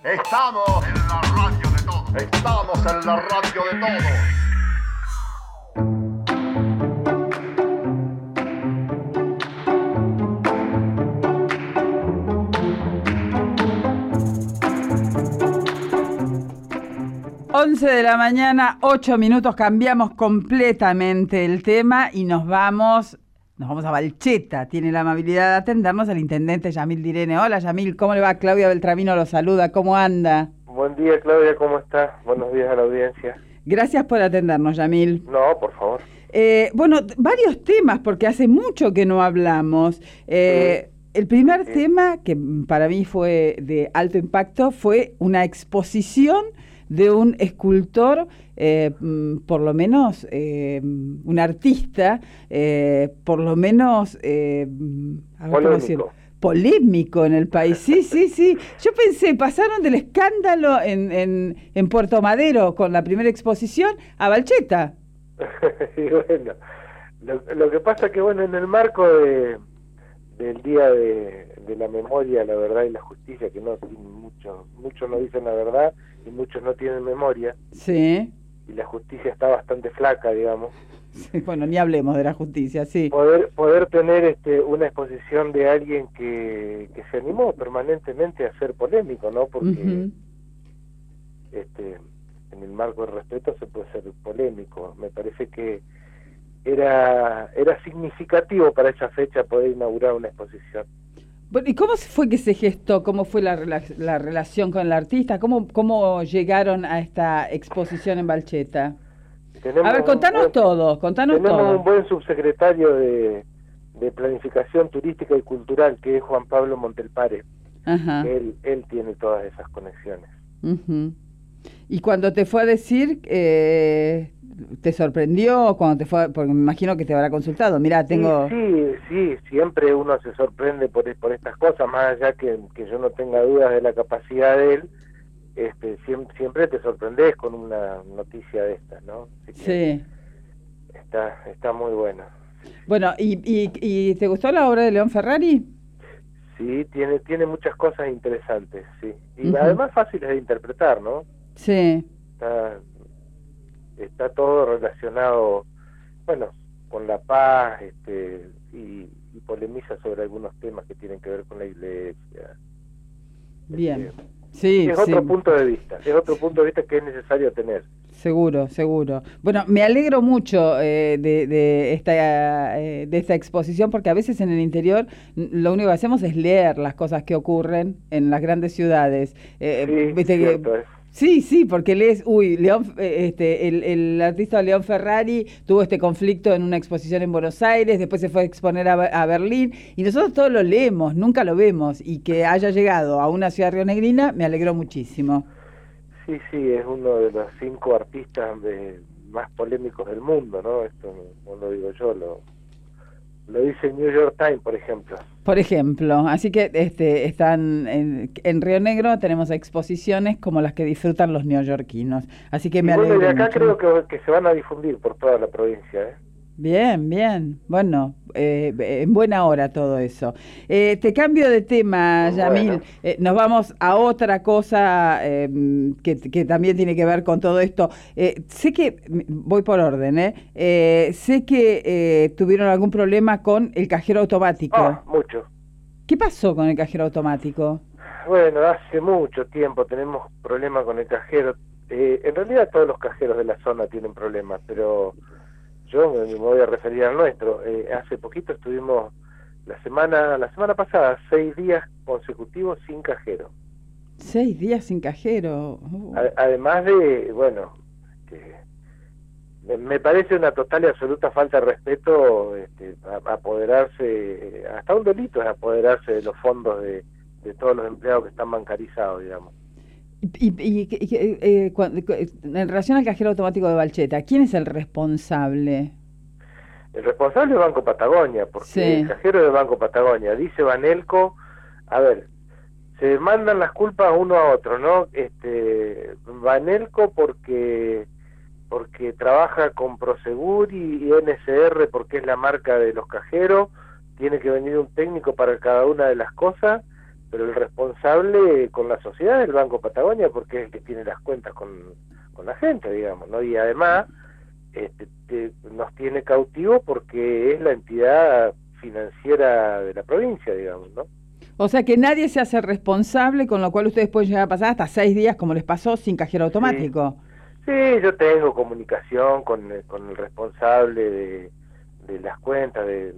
Estamos en la radio de todos. Estamos en la radio de todos. 11 de la mañana, 8 minutos, cambiamos completamente el tema y nos vamos a Balcheta. Tiene la amabilidad de atendernos el intendente Yamil Direne. Hola Yamil, ¿cómo le va? Claudia Beltramino lo saluda, ¿cómo anda? Buen día Claudia, ¿cómo está? Buenos días a la audiencia. Gracias por atendernos, Yamil. No, por favor. Bueno, varios temas, porque hace mucho que no hablamos. El primer tema, que para mí fue de alto impacto, fue una exposición de un escultor, por lo menos un artista, por lo menos polémico en el país. Sí. Yo pensé, pasaron del escándalo en Puerto Madero con la primera exposición a Balcheta. Y bueno, lo que pasa que bueno, en el marco del Día de la Memoria, la Verdad y la Justicia, que no muchos no dicen la verdad y muchos no tienen memoria. Sí. Y la justicia está bastante flaca, digamos. Sí, bueno, ni hablemos de la justicia, sí. Poder tener una exposición de alguien que se animó permanentemente a ser polémico, ¿no? Porque en el marco del respeto se puede ser polémico. Me parece que era significativo para esa fecha poder inaugurar una exposición. Bueno, ¿y cómo fue que se gestó? ¿Cómo fue la relación con el artista? ¿Cómo llegaron a esta exposición en Balcheta? A ver, contanos todo. Tenemos un buen subsecretario de Planificación Turística y Cultural, que es Juan Pablo Montelpare. Ajá. Él tiene todas esas conexiones. Uh-huh. Y cuando te fue a decir, ¿te sorprendió cuando te fue? Porque me imagino que te habrá consultado. Mirá, tengo... Sí, siempre uno se sorprende por estas cosas, más allá que yo no tenga dudas de la capacidad de él, siempre te sorprendes con una noticia de estas, ¿no? Sí. Está muy buena. Bueno, ¿y te gustó la obra de León Ferrari? Sí, tiene muchas cosas interesantes, sí. Y además fáciles de interpretar, ¿no? Sí. Está todo relacionado, bueno, con la paz, y polemiza sobre algunos temas que tienen que ver con la iglesia. Bien. Sí, es otro punto de vista, que es necesario tener. Seguro. Bueno, me alegro mucho de esta exposición, porque a veces en el interior lo único que hacemos es leer las cosas que ocurren en las grandes ciudades. Sí, porque lees, León, el artista León Ferrari tuvo este conflicto en una exposición en Buenos Aires, después se fue a exponer a Berlín, y nosotros todos lo leemos, nunca lo vemos, y que haya llegado a una ciudad rionegrina me alegró muchísimo. Sí, es uno de los 5 artistas más polémicos del mundo, ¿no? Esto no lo digo yo, lo dice el New York Times, por ejemplo. Así que están en Río Negro, tenemos exposiciones como las que disfrutan los neoyorquinos. Así que me alegro. Bueno, y acá mucho. creo que se van a difundir por toda la provincia, ¿eh? Bien. Bueno, en buena hora todo eso. Te cambio de tema, Yamil. Bueno. Nos vamos a otra cosa que también tiene que ver con todo esto. Sé que, voy por orden, sé que tuvieron algún problema con el cajero automático. Mucho. ¿Qué pasó con el cajero automático? Bueno, hace mucho tiempo tenemos problemas con el cajero. En realidad todos los cajeros de la zona tienen problemas, pero... yo me voy a referir al nuestro. Hace poquito estuvimos la semana pasada 6 días consecutivos sin cajero. 6 días sin cajero. Además de, bueno, me parece una total y absoluta falta de respeto apoderarse, hasta un delito es apoderarse de los fondos de todos los empleados que están bancarizados, digamos. Y en relación al cajero automático de Balcheta, ¿quién es el responsable? El responsable es Banco Patagonia, porque sí. El cajero es de Banco Patagonia. Dice Banelco, a ver, se mandan las culpas uno a otro, ¿no? Banelco porque trabaja con Prosegur y NSR porque es la marca de los cajeros, tiene que venir un técnico para cada una de las cosas, pero el responsable con la sociedad es el Banco Patagonia, porque es el que tiene las cuentas con la gente, digamos, ¿no? Y además nos tiene cautivos porque es la entidad financiera de la provincia, digamos, ¿no? O sea que nadie se hace responsable, con lo cual ustedes pueden llegar a pasar hasta 6 días, como les pasó, sin cajero automático. Sí, yo tengo comunicación con el responsable de las cuentas de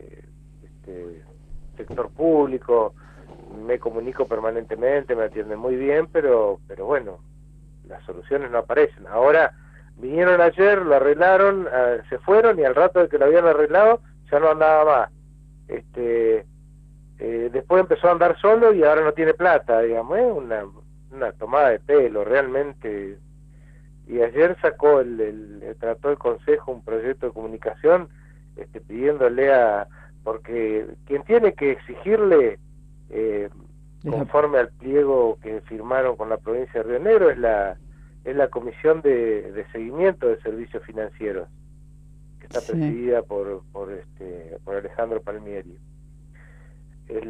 sector público, me comunico permanentemente, me atienden muy bien, pero bueno, las soluciones no aparecen. Ahora vinieron ayer, lo arreglaron, se fueron y al rato de que lo habían arreglado ya no andaba más. Después empezó a andar solo y ahora no tiene plata, digamos, es una tomada de pelo realmente. Y ayer sacó trató el Consejo un proyecto de comunicación pidiéndole porque quien tiene que exigirle conforme al pliego que firmaron con la provincia de Río Negro es la Comisión de Seguimiento de Servicios Financieros, que está presidida por Alejandro Palmieri. Es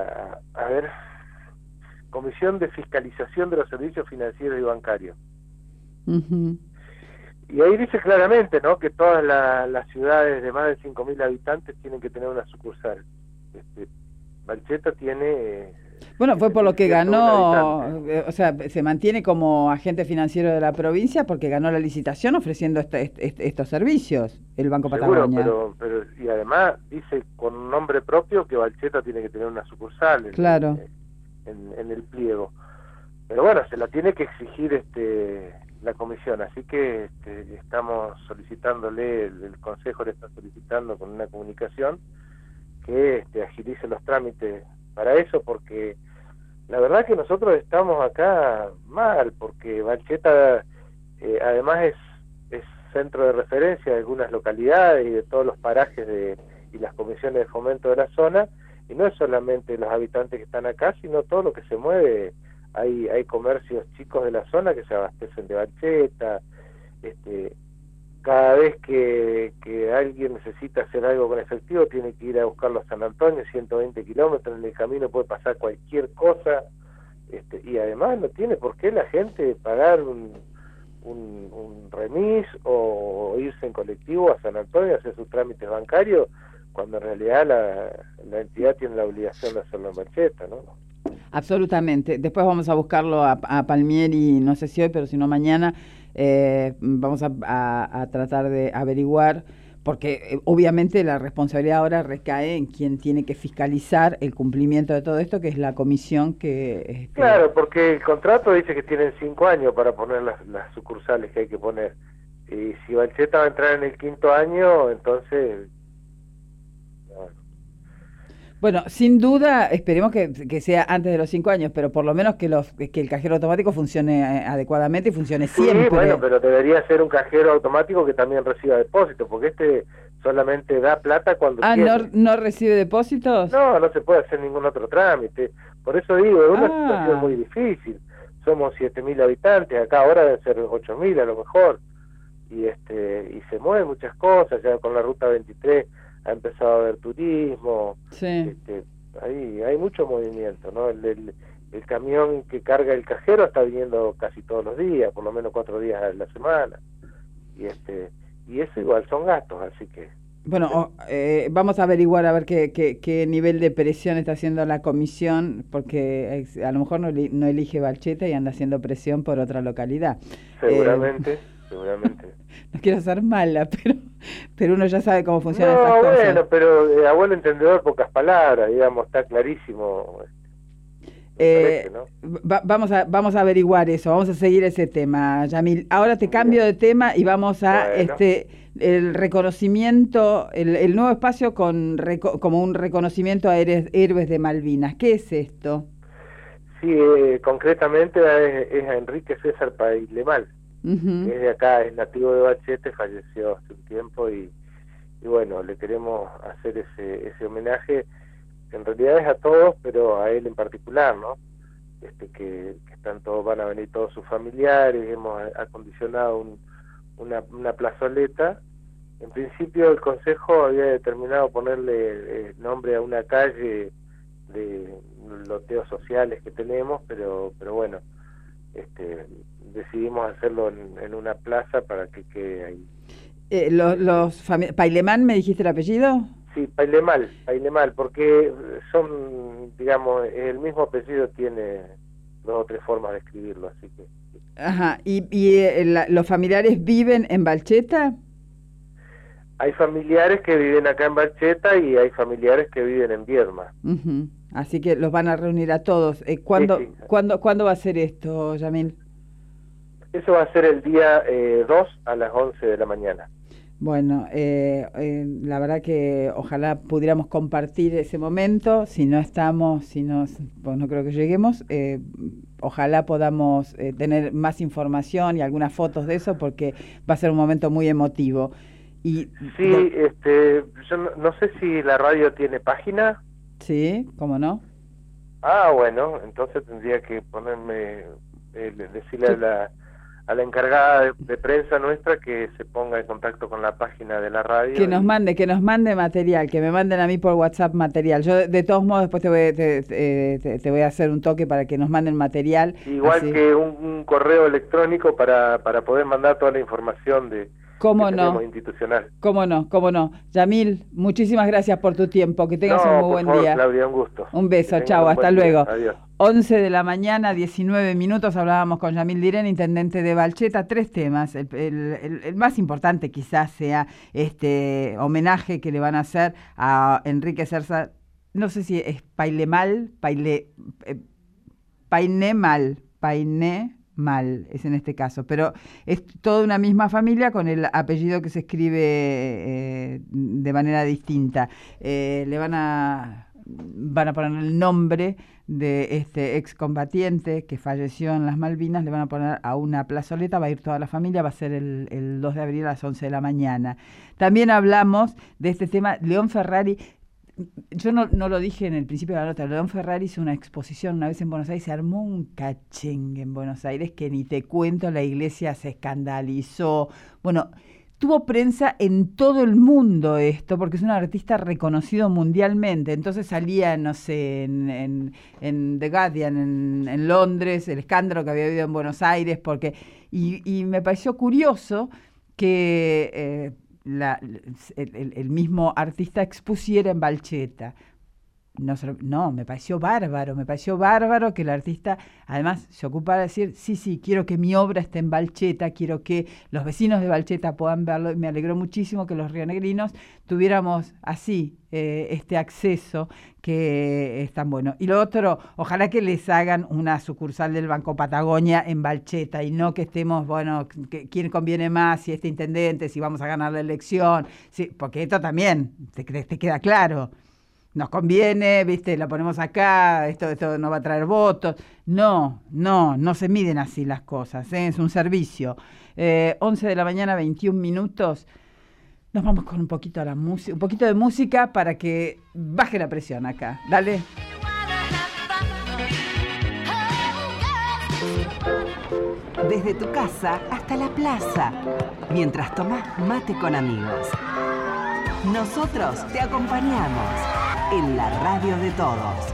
Comisión de Fiscalización de los Servicios Financieros y Bancarios. Uh-huh. Y ahí dice claramente, ¿no?, que todas las ciudades de más de 5.000 habitantes tienen que tener una sucursal. Balcheta tiene... Bueno, fue por lo que ganó, o sea, se mantiene como agente financiero de la provincia porque ganó la licitación ofreciendo estos servicios, el Banco Patagonia. Pero y además dice con un nombre propio que Balcheta tiene que tener una sucursal claro. en el pliego. Pero bueno, se la tiene que exigir la comisión, así que estamos solicitándole, el Consejo le está solicitando con una comunicación que agilice los trámites para eso, porque la verdad que nosotros estamos acá mal, porque Balcheta además es centro de referencia de algunas localidades y de todos los parajes y las comisiones de fomento de la zona, y no es solamente los habitantes que están acá, sino todo lo que se mueve. Hay comercios chicos de la zona que se abastecen de Balcheta. Cada vez que alguien necesita hacer algo con efectivo tiene que ir a buscarlo a San Antonio, 120 kilómetros, en el camino puede pasar cualquier cosa, y además no tiene por qué la gente pagar un remis o irse en colectivo a San Antonio a hacer sus trámites bancarios, cuando en realidad la entidad tiene la obligación de hacerlo en Balcheta, ¿no? Absolutamente. Después vamos a buscarlo a Palmieri, no sé si hoy, pero si no mañana. Vamos a tratar de averiguar, porque obviamente la responsabilidad ahora recae en quien tiene que fiscalizar el cumplimiento de todo esto, que es la comisión que... Claro, porque el contrato dice que tienen 5 años para poner las sucursales que hay que poner. Y si Balcheta va a entrar en el 5.º año, entonces... Bueno, sin duda, esperemos que sea antes de los 5 años, pero por lo menos que el cajero automático funcione adecuadamente y funcione siempre. Sí, bueno, pero debería ser un cajero automático que también reciba depósitos, porque solamente da plata cuando tiene. ¿No recibe depósitos? No se puede hacer ningún otro trámite. Por eso digo, es una situación muy difícil. Somos 7.000 habitantes, acá ahora deben ser 8.000 a lo mejor. Y se mueven muchas cosas, ya con la Ruta 23 ha empezado a haber turismo, sí. Hay mucho movimiento, ¿no? El camión que carga el cajero está viniendo casi todos los días, por lo menos 4 días a la semana, y eso igual son gastos, así que... Bueno, vamos a averiguar a ver qué nivel de presión está haciendo la comisión, porque a lo mejor no elige Balcheta y anda haciendo presión por otra localidad. Seguramente. No quiero ser mala, pero uno ya sabe cómo funcionan estas cosas. Bueno, pero abuelo entendedor, pocas palabras, digamos, está clarísimo. Parece, ¿no? Vamos a averiguar eso, vamos a seguir ese tema, Yamil. Ahora te cambio de tema y vamos a el reconocimiento, el nuevo espacio como un reconocimiento a héroes de Malvinas. ¿Qué es esto? Sí, concretamente es a Enrique César Pailemal. Uh-huh. Que es de acá, es nativo de Balchete, falleció hace un tiempo y bueno, le queremos hacer ese homenaje. En realidad es a todos, pero a él en particular, ¿no? Que van a venir todos sus familiares, hemos acondicionado una plazoleta. En principio el Consejo había determinado ponerle nombre a una calle loteos sociales que tenemos, pero bueno, decidimos hacerlo en una plaza para que quede ahí. ¿Pailemán me dijiste el apellido? Sí, Pailemal, porque son, digamos, el mismo apellido tiene 2 o 3 formas de escribirlo, así que... Sí. Ajá, ¿y los familiares viven en Balcheta? Hay familiares que viven acá en Balcheta y hay familiares que viven en Viedma. Uh-huh. Así que los van a reunir a todos. ¿Cuándo va a ser esto, Yamil? Eso va a ser el día 2 a las 11 de la mañana. Bueno, la verdad que ojalá pudiéramos compartir ese momento. Si no estamos, pues no creo que lleguemos. Ojalá podamos tener más información y algunas fotos de eso, porque va a ser un momento muy emotivo. Y sí, yo no sé si la radio tiene página. Sí, ¿cómo no? Ah, bueno, entonces tendría que ponerme, decirle a la encargada de prensa nuestra que se ponga en contacto con la página de la radio. Que nos mande material, que me manden a mí por WhatsApp material. Yo de todos modos después te voy a hacer un toque para que nos manden material. Igual así. Que un correo electrónico para poder mandar toda la información de... ¿Cómo no? Institucional. ¿Cómo no? Yamil, muchísimas gracias por tu tiempo. Que tengas un muy buen día. Claudia, un gusto. Un beso, chao, hasta luego. Adiós. 11 de la mañana, 19 minutos, hablábamos con Yamil Dirén, intendente de Balcheta. 3 temas. El más importante quizás sea este homenaje que le van a hacer a Enrique Cerza. No sé si es Painemal, es en este caso, pero es toda una misma familia con el apellido que se escribe de manera distinta. Van a poner el nombre de este excombatiente que falleció en las Malvinas, le van a poner a una plazoleta, va a ir toda la familia, va a ser el 2 de abril a las 11 de la mañana. También hablamos de este tema, León Ferrari. Yo no lo dije en el principio de la nota. León Ferrari hizo una exposición una vez en Buenos Aires, se armó un cachengue en Buenos Aires que ni te cuento, la iglesia se escandalizó. Bueno, tuvo prensa en todo el mundo esto, porque es un artista reconocido mundialmente. Entonces salía, no sé, en The Guardian, en Londres, el escándalo que había habido en Buenos Aires, y me pareció curioso que... el mismo artista expusiera en Balcheta. No, me pareció bárbaro que el artista además se ocupara de decir, sí, quiero que mi obra esté en Balcheta, quiero que los vecinos de Balcheta puedan verlo, y me alegró muchísimo que los rionegrinos tuviéramos así este acceso que es tan bueno. Y lo otro, ojalá que les hagan una sucursal del Banco Patagonia en Balcheta y no que estemos, quién conviene más, si este intendente, si vamos a ganar la elección, sí, porque esto también te queda claro. Nos conviene, ¿viste? La ponemos acá, esto no va a traer votos. No se miden así las cosas, ¿eh? Es un servicio. 11 de la mañana, 21 minutos. Nos vamos con un poquito de música para que baje la presión acá. Dale. Desde tu casa hasta la plaza, mientras tomás mate con amigos. Nosotros te acompañamos en la radio de todos.